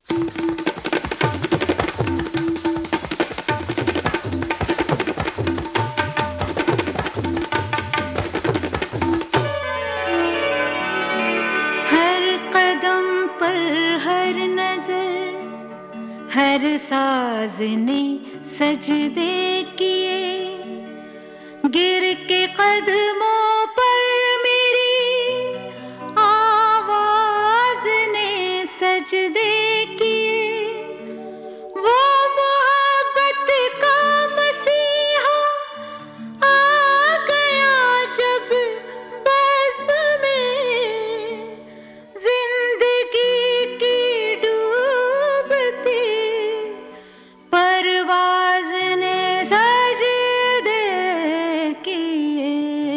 हर साज ने सजदे किए, गिर के कदमों पर मेरी आवाज ने सजदे किए। वो मोहब्बत का मसीहा आ गया जब बज़्म में, जिंदगी की डूबती परवाज़ ने सजदे किए।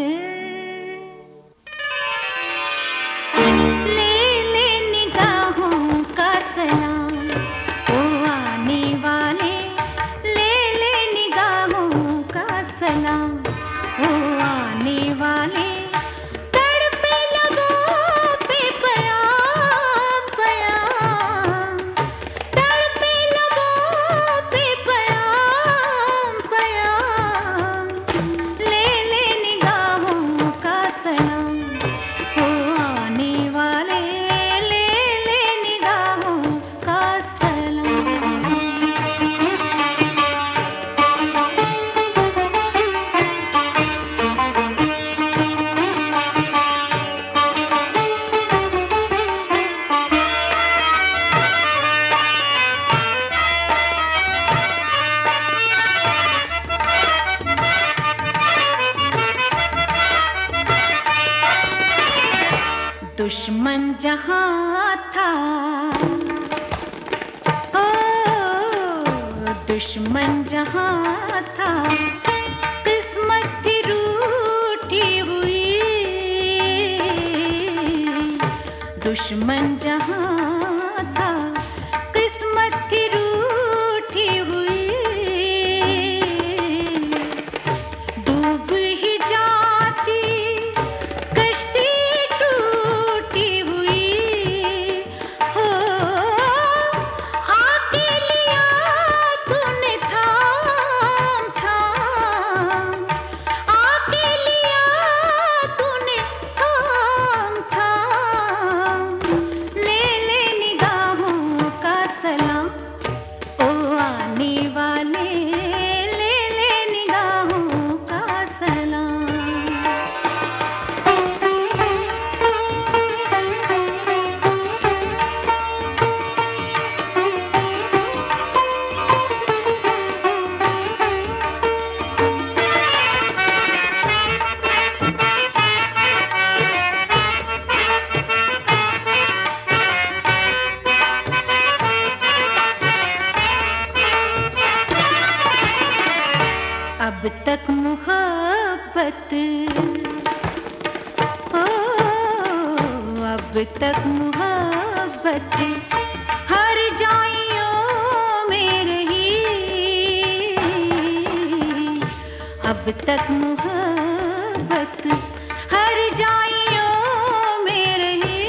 ले ले निगाहों का सलाम ओ आने वाले, ले ले निगाहों का सलाम ओ आने वाले। तड़पे लबों पे प्याम प्याम, तड़पे लबों पे प्याम प्याम। ले ले निगाहों का सलाम ओ आने वाले, ले ले निगाहों का सलाम। दुश्मन जहाँ था, ओ दुश्मन जहाँ था, किस्मत थी रूठी हुई। दुश्मन जहाँ था, किस्मत थी रूठी हुई। डूब ही जाती कश्ती टूटी हुई। हो आके लिया तूने थाम थाम, आके लिया तूने थाम थाम। ले ले निगाहों का सलाम ओ आने वाले, ले ले निगाहों का सलाम। अब तक मोहब्बत, ओ अब तक मोहब्बत हर जाइयों में रही। अब तक मोहब्बत हर जाइयों में रही।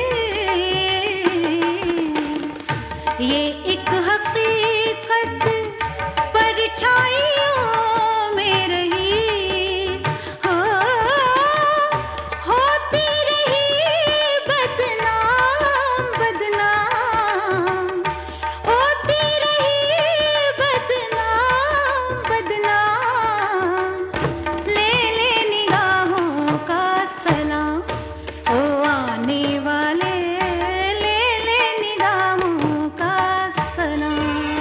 ये एक हकीकत परछाइयों में रही। हो होती रही बदनाम बदनाम, होती रही बदनाम बदनाम। ले ले निगाहों का सलाम ओ आने वाले, ले ले निगाहों का सलाम।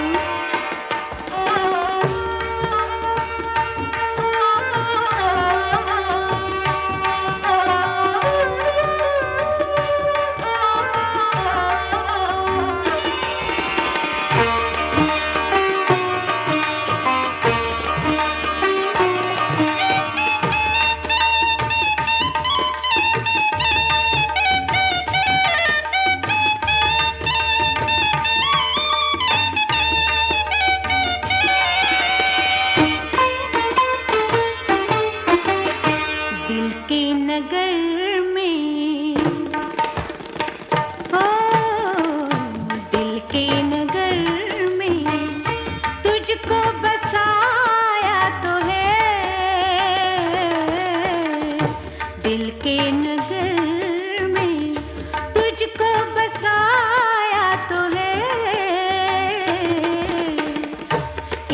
दिल के नगर में, ओ दिल के नगर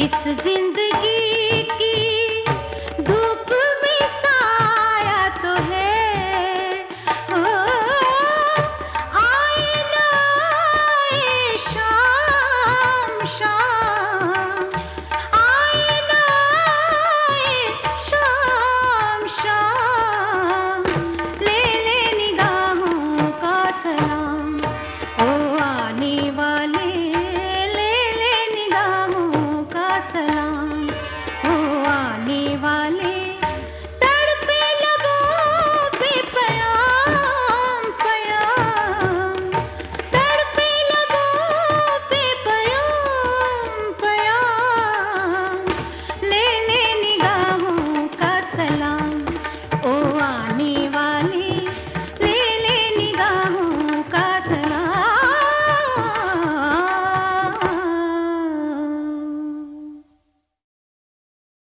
इस जिंदगी